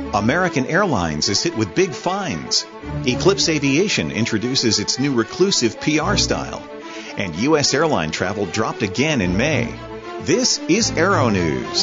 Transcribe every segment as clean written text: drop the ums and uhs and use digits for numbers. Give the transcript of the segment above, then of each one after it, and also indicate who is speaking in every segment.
Speaker 1: American Airlines is hit with big fines. Eclipse Aviation introduces its new reclusive PR style. And U.S. airline travel dropped again in May. This is Aero News.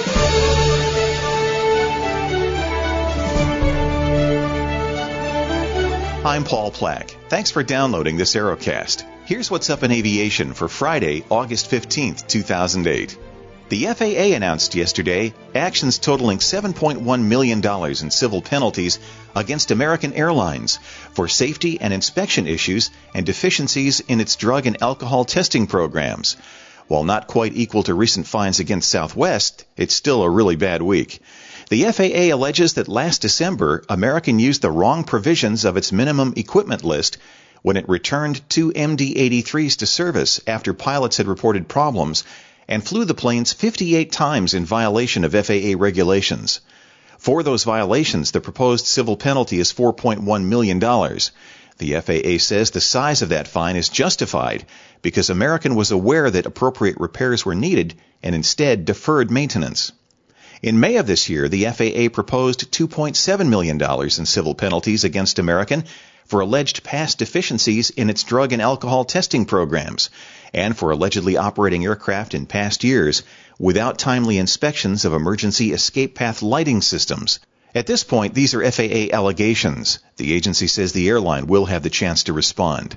Speaker 1: I'm Paul Plack. Thanks for downloading this Aerocast. Here's what's up in aviation for Friday, August 15th, 2008. The FAA announced yesterday actions totaling $7.1 million in civil penalties against American Airlines for safety and inspection issues and deficiencies in its drug and alcohol testing programs. While not quite equal to recent fines against Southwest, it's still a really bad week. The FAA alleges that last December, American used the wrong provisions of its minimum equipment list when it returned two MD-83s to service after pilots had reported problems and flew the planes 58 times in violation of FAA regulations. For those violations, the proposed civil penalty is $4.1 million. The FAA says the size of that fine is justified because American was aware that appropriate repairs were needed and instead deferred maintenance. In May of this year, the FAA proposed $2.7 million in civil penalties against American for alleged past deficiencies in its drug and alcohol testing programs, and for allegedly operating aircraft in past years without timely inspections of emergency escape path lighting systems. At this point, these are FAA allegations. The agency says the airline will have the chance to respond.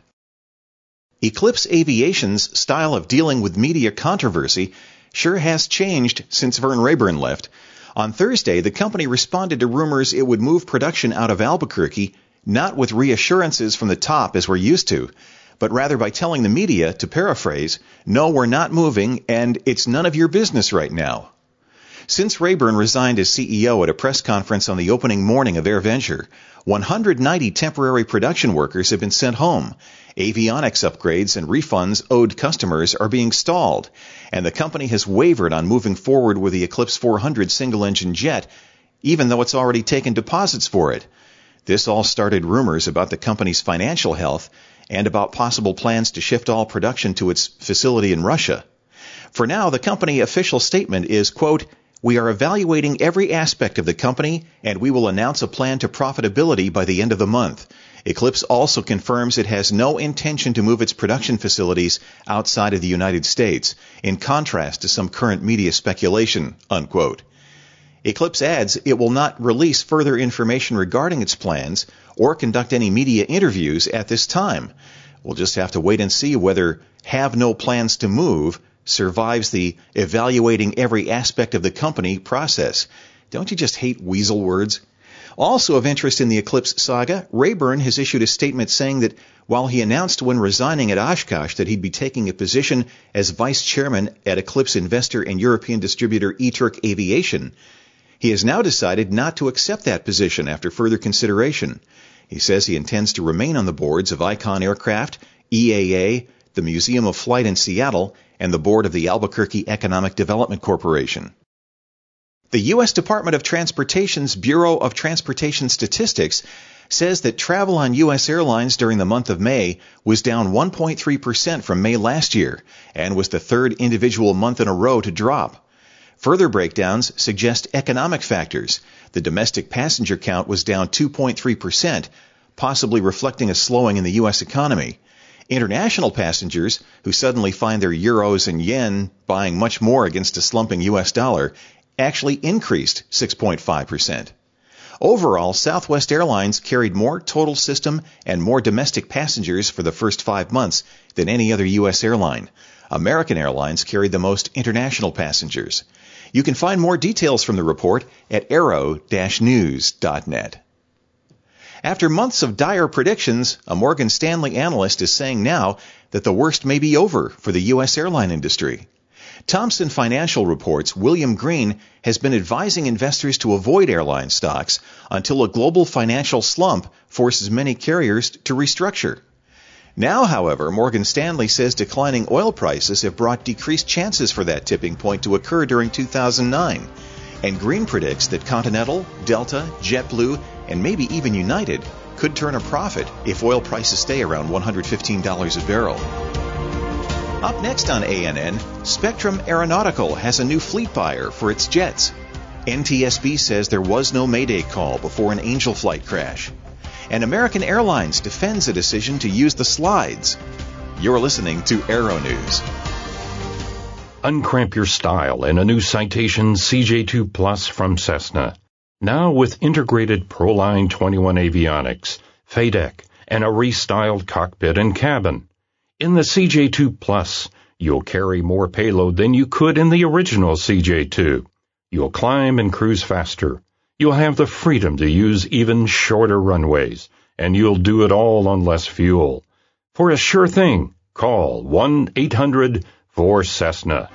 Speaker 1: Eclipse Aviation's style of dealing with media controversy sure has changed since Vern Rayburn left. On Thursday, the company responded to rumors it would move production out of Albuquerque, not with reassurances from the top as we're used to, but rather by telling the media, to paraphrase, "No, we're not moving, and it's none of your business right now." Since Rayburn resigned as CEO at a press conference on the opening morning of AirVenture, 190 temporary production workers have been sent home. Avionics upgrades and refunds owed customers are being stalled, and the company has wavered on moving forward with the Eclipse 400 single-engine jet, even though it's already taken deposits for it. This all started rumors about the company's financial health and about possible plans to shift all production to its facility in Russia. For now, the company official statement is, quote, "We are evaluating every aspect of the company, and we will announce a plan to profitability by the end of the month." Eclipse also confirms it has no intention to move its production facilities outside of the United States, in contrast to some current media speculation, unquote. Eclipse adds it will not release further information regarding its plans or conduct any media interviews at this time. We'll just have to wait and see whether "have no plans to move" survives the evaluating every aspect of the company process. Don't you just hate weasel words? Also of interest in the Eclipse saga, Rayburn has issued a statement saying that while he announced when resigning at Oshkosh that he'd be taking a position as vice chairman at Eclipse investor and European distributor eTurk Aviation, he has now decided not to accept that position after further consideration. He says he intends to remain on the boards of Icon Aircraft, EAA, the Museum of Flight in Seattle, and the board of the Albuquerque Economic Development Corporation. The U.S. Department of Transportation's Bureau of Transportation Statistics says that travel on U.S. airlines during the month of May was down 1.3% from May last year and was the third individual month in a row to drop. Further breakdowns suggest economic factors. The domestic passenger count was down 2.3%, possibly reflecting a slowing in the U.S. economy. International passengers, who suddenly find their euros and yen buying much more against a slumping U.S. dollar, actually increased 6.5%. Overall, Southwest Airlines carried more total system and more domestic passengers for the first 5 months than any other U.S. airline. American Airlines carried the most international passengers. You can find more details from the report at aero-news.net. After months of dire predictions, a Morgan Stanley analyst is saying now that the worst may be over for the U.S. airline industry. Thomson Financial reports William Green has been advising investors to avoid airline stocks until a global financial slump forces many carriers to restructure. Now, however, Morgan Stanley says declining oil prices have brought decreased chances for that tipping point to occur during 2009. And Green predicts that Continental, Delta, JetBlue, and maybe even United could turn a profit if oil prices stay around $115 a barrel. Up next on ANN, Spectrum Aeronautical has a new fleet buyer for its jets. NTSB says there was no Mayday call before an Angel flight crash. And American Airlines defends a decision to use the slides. You're listening to Aero News.
Speaker 2: Uncramp your style in a new Citation CJ2 Plus from Cessna. Now with integrated Proline 21 avionics, FADEC, and a restyled cockpit and cabin. In the CJ2 Plus, you'll carry more payload than you could in the original CJ2. You'll climb and cruise faster. You'll have the freedom to use even shorter runways, and you'll do it all on less fuel. For a sure thing, call 1-800-4Cessna.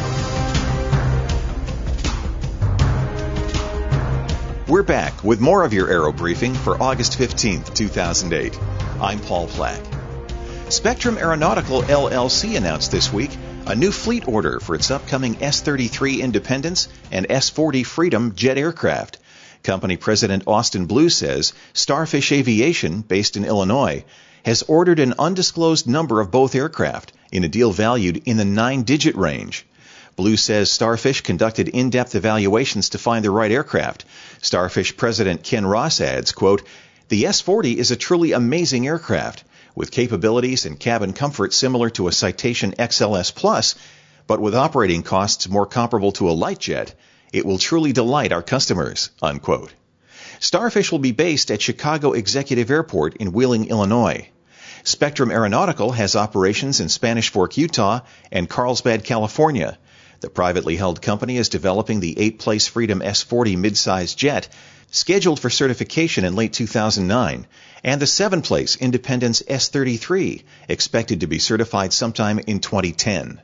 Speaker 1: We're back with more of your Aero Briefing for August 15th, 2008. I'm Paul Plack. Spectrum Aeronautical LLC announced this week a new fleet order for its upcoming S-33 Independence and S-40 Freedom jet aircraft. Company President Austin Blue says Starfish Aviation, based in Illinois, has ordered an undisclosed number of both aircraft in a deal valued in the 9-digit range. Blue says Starfish conducted in-depth evaluations to find the right aircraft. Starfish President Ken Ross adds, quote, "The S-40 is a truly amazing aircraft with capabilities and cabin comfort similar to a Citation XLS Plus, but with operating costs more comparable to a light jet. It will truly delight our customers," unquote. Starfish will be based at Chicago Executive Airport in Wheeling, Illinois. Spectrum Aeronautical has operations in Spanish Fork, Utah, and Carlsbad, California. The privately held company is developing the 8-place Freedom S-40 midsize jet, scheduled for certification in late 2009, and the 7-place Independence S-33, expected to be certified sometime in 2010.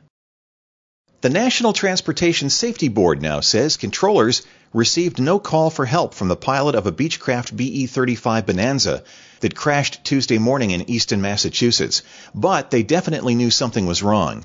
Speaker 1: The National Transportation Safety Board now says controllers received no call for help from the pilot of a Beechcraft BE-35 Bonanza that crashed Tuesday morning in Easton, Massachusetts, but they definitely knew something was wrong.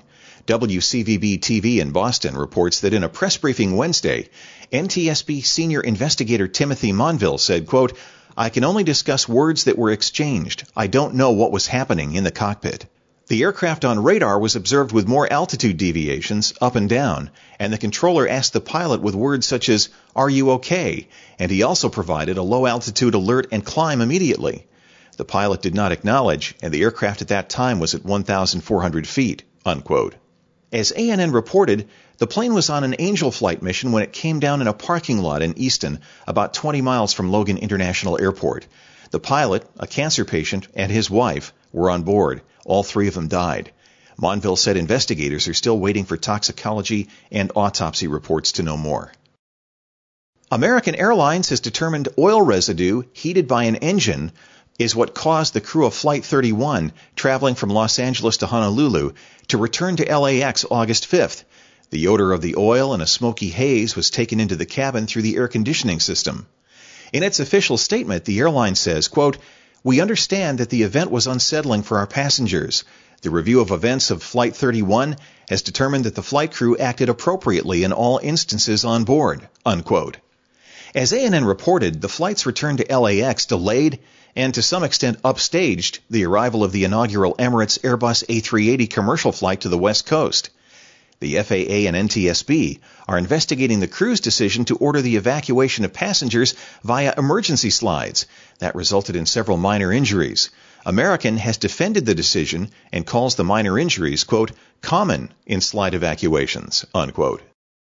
Speaker 1: WCVB-TV in Boston reports that in a press briefing Wednesday, NTSB senior investigator Timothy Monville said, quote, "I can only discuss words that were exchanged. I don't know what was happening in the cockpit." The aircraft on radar was observed with more altitude deviations, up and down, and the controller asked the pilot with words such as, "Are you okay?" And he also provided a low-altitude alert and climb immediately. The pilot did not acknowledge, and the aircraft at that time was at 1,400 feet, unquote. As ANN reported, the plane was on an Angel flight mission when it came down in a parking lot in Easton, about 20 miles from Logan International Airport. The pilot, a cancer patient, and his wife were on board. All 3 of them died. Monville said investigators are still waiting for toxicology and autopsy reports to know more. American Airlines has determined oil residue heated by an engine is what caused the crew of Flight 31 traveling from Los Angeles to Honolulu to return to LAX August 5th. The odor of the oil and a smoky haze was taken into the cabin through the air conditioning system. In its official statement, the airline says, quote, "We understand that the event was unsettling for our passengers. The review of events of Flight 31 has determined that the flight crew acted appropriately in all instances on board," unquote. As ANN reported, the flight's return to LAX delayed and to some extent upstaged the arrival of the inaugural Emirates Airbus A380 commercial flight to the West Coast. The FAA and NTSB are investigating the crew's decision to order the evacuation of passengers via emergency slides. That resulted in several minor injuries. American has defended the decision and calls the minor injuries, quote, "common in slide evacuations," unquote.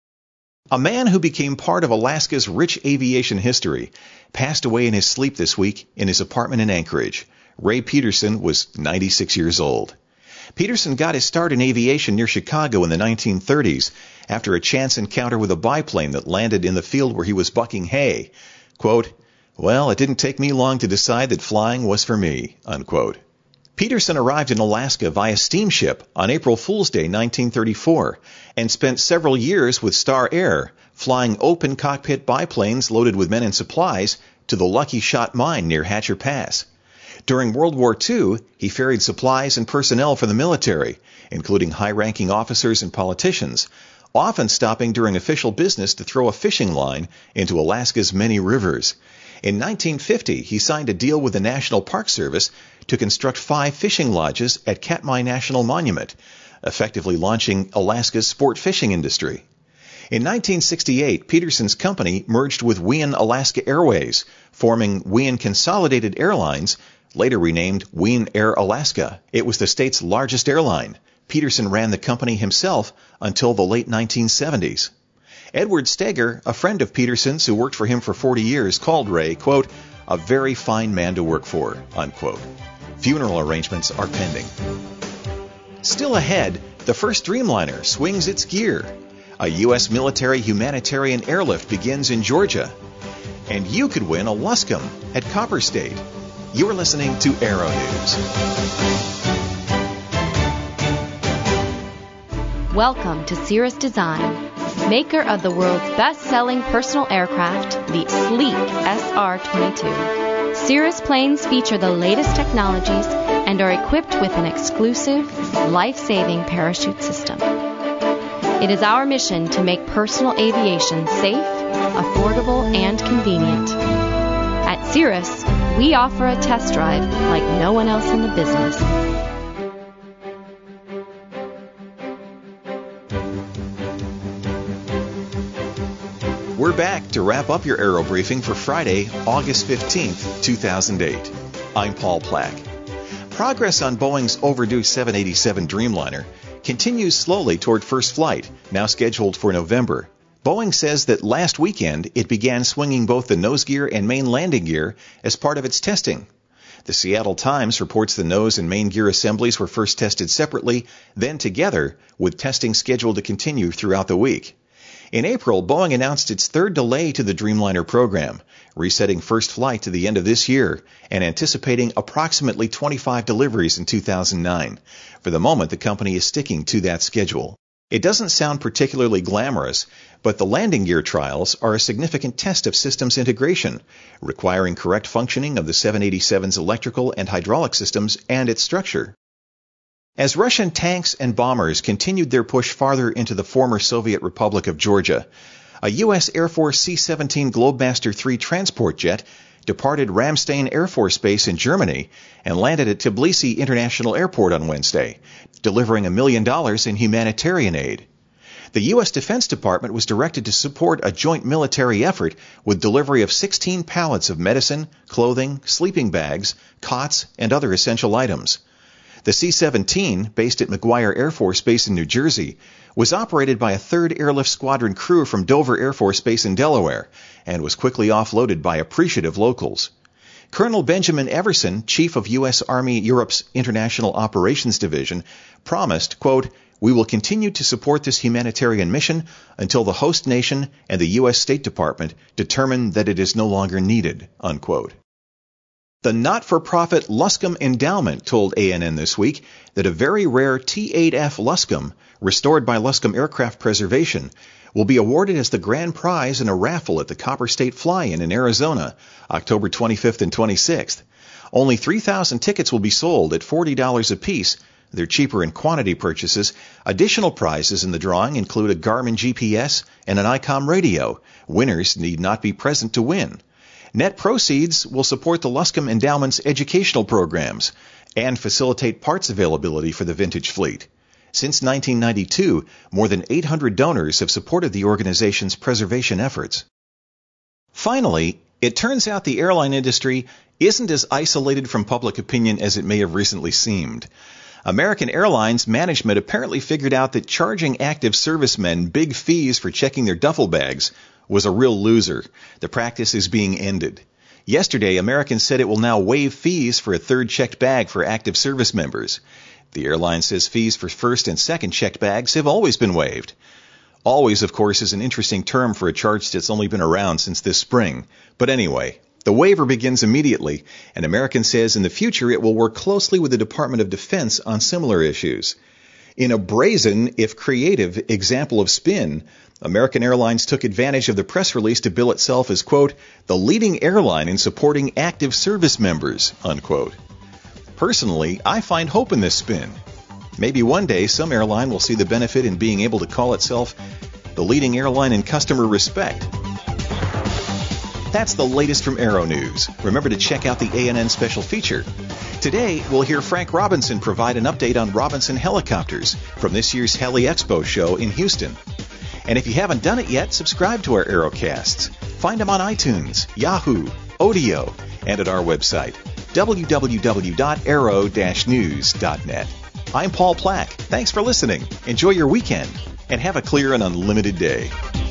Speaker 1: A man who became part of Alaska's rich aviation history passed away in his sleep this week in his apartment in Anchorage. Ray Peterson was 96 years old. Peterson got his start in aviation near Chicago in the 1930s after a chance encounter with a biplane that landed in the field where he was bucking hay. Quote, "Well, it didn't take me long to decide that flying was for me," unquote. Peterson arrived in Alaska via steamship on April Fool's Day 1934 and spent several years with Star Air, flying open cockpit biplanes loaded with men and supplies to the Lucky Shot mine near Hatcher Pass. During World War II, he ferried supplies and personnel for the military, including high-ranking officers and politicians, often stopping during official business to throw a fishing line into Alaska's many rivers. In 1950, he signed a deal with the National Park Service to construct 5 fishing lodges at Katmai National Monument, effectively launching Alaska's sport fishing industry. In 1968, Peterson's company merged with Wien Alaska Airways, forming Wien Consolidated Airlines, later renamed Wien Air Alaska. It was the state's largest airline. Peterson ran the company himself until the late 1970s. Edward Steger, a friend of Peterson's who worked for him for 40 years, called Ray, quote, a very fine man to work for, unquote. Funeral arrangements are pending. Still ahead, the first Dreamliner swings its gear. A U.S. military humanitarian airlift begins in Georgia. And you could win a Luscombe at Copper State. You're listening to Aero News.
Speaker 3: Welcome to Cirrus Design, maker of the world's best-selling personal aircraft, the sleek SR-22. Cirrus planes feature the latest technologies and are equipped with an exclusive, life-saving parachute system. It is our mission to make personal aviation safe, affordable, and convenient. At Cirrus, we offer a test drive like no one else in the business.
Speaker 1: We're back to wrap up your Aero Briefing for Friday, August 15th, 2008. I'm Paul Plack. Progress on Boeing's overdue 787 Dreamliner continues slowly toward first flight, now scheduled for November. Boeing says that last weekend it began swinging both the nose gear and main landing gear as part of its testing. The Seattle Times reports the nose and main gear assemblies were first tested separately, then together, with testing scheduled to continue throughout the week. In April, Boeing announced its third delay to the Dreamliner program, resetting first flight to the end of this year and anticipating approximately 25 deliveries in 2009. For the moment, the company is sticking to that schedule. It doesn't sound particularly glamorous, but the landing gear trials are a significant test of systems integration, requiring correct functioning of the 787's electrical and hydraulic systems and its structure. As Russian tanks and bombers continued their push farther into the former Soviet Republic of Georgia, a U.S. Air Force C-17 Globemaster III transport jet departed Ramstein Air Force Base in Germany and landed at Tbilisi International Airport on Wednesday, delivering $1 million in humanitarian aid. The U.S. Defense Department was directed to support a joint military effort with delivery of 16 pallets of medicine, clothing, sleeping bags, cots, and other essential items. The C-17, based at McGuire Air Force Base in New Jersey, was operated by a 3rd Airlift Squadron crew from Dover Air Force Base in Delaware and was quickly offloaded by appreciative locals. Colonel Benjamin Everson, Chief of U.S. Army Europe's International Operations Division, promised, quote, we will continue to support this humanitarian mission until the host nation and the U.S. State Department determine that it is no longer needed, unquote. The not-for-profit Luscombe Endowment told ANN this week that a very rare T-8F Luscombe, restored by Luscombe Aircraft Preservation, will be awarded as the grand prize in a raffle at the Copper State Fly-In in Arizona, October 25th and 26th. Only 3,000 tickets will be sold at $40 apiece. They're cheaper in quantity purchases. Additional prizes in the drawing include a Garmin GPS and an ICOM radio. Winners need not be present to win. Net proceeds will support the Luscombe Endowment's educational programs and facilitate parts availability for the vintage fleet. Since 1992, more than 800 donors have supported the organization's preservation efforts. Finally, it turns out the airline industry isn't as isolated from public opinion as it may have recently seemed. American Airlines management apparently figured out that charging active servicemen big fees for checking their duffel bags was a real loser. The practice is being ended. Yesterday, American said it will now waive fees for a third checked bag for active service members. The airline says fees for first and second checked bags have always been waived. Always, of course, is an interesting term for a charge that's only been around since this spring. But anyway, the waiver begins immediately, and American says in the future it will work closely with the Department of Defense on similar issues. In a brazen, if creative, example of spin, American Airlines took advantage of the press release to bill itself as, quote, the leading airline in supporting active service members, unquote. Personally, I find hope in this spin. Maybe one day some airline will see the benefit in being able to call itself the leading airline in customer respect. That's the latest from Aero News. Remember to check out the ANN special feature. Today, we'll hear Frank Robinson provide an update on Robinson helicopters from this year's Heli Expo show in Houston. And if you haven't done it yet, subscribe to our Aerocasts. Find them on iTunes, Yahoo, Odeo, and at our website, www.aero-news.net. I'm Paul Plack. Thanks for listening. Enjoy your weekend, and have a clear and unlimited day.